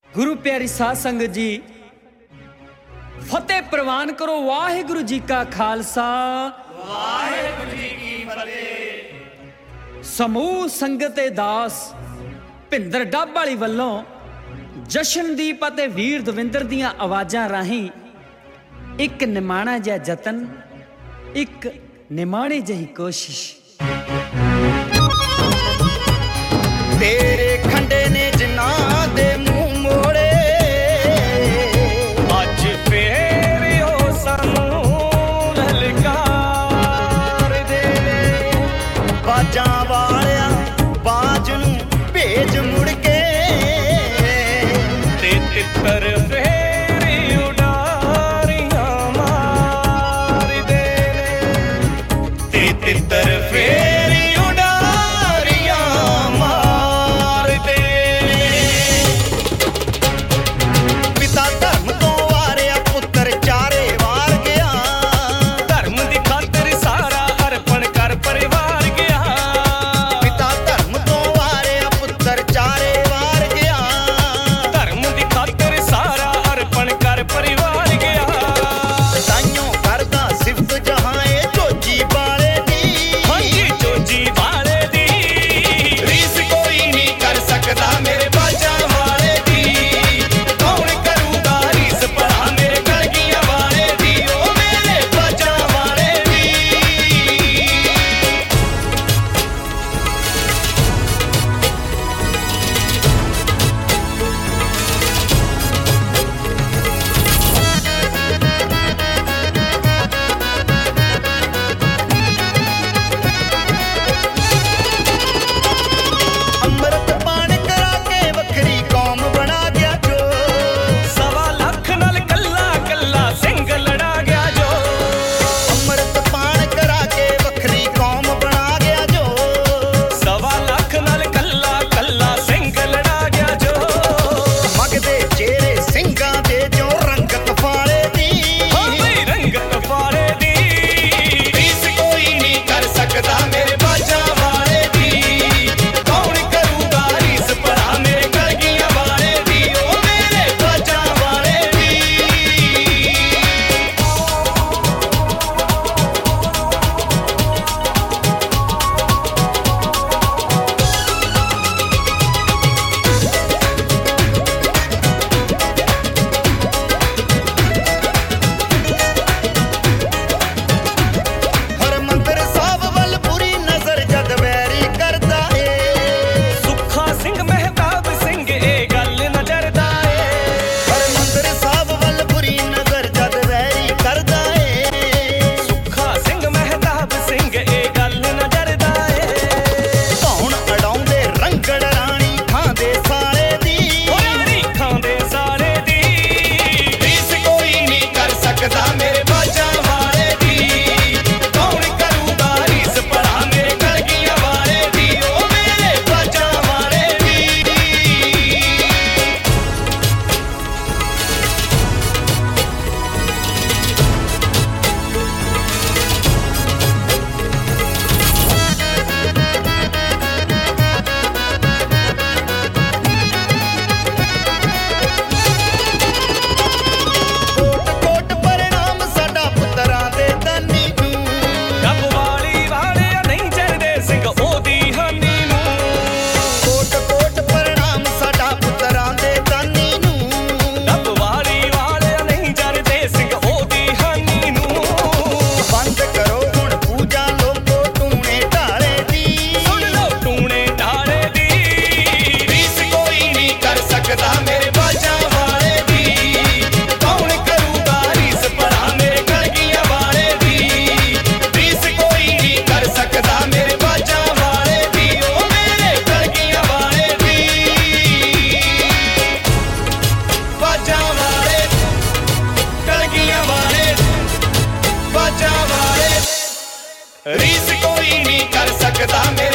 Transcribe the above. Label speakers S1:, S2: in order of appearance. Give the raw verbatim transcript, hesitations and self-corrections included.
S1: गुरु प्यारी साध संगत जी फतेह प्रवान करो। वाहिगुरु जी का खालसा
S2: वाहिगुरु जी की फतेह।
S1: समूह संगत दास भिंदर डब वाली वल्लों जशनदीप अते वीर दविंदर दियां आवाज़ां राहीं एक निमाणा जिहा जतन, एक निमाणी जही कोशिश।
S2: तेरे खंडे ने जिन्ना दे मुंह मोड़े, अज फेर ओ सानू ललकार दे। बाजां वालिया बाज नू भेज मुड़ के, ते तितर फेर उडारियां मार दे। ते तितर फेर रीस कोई नहीं कर सकता।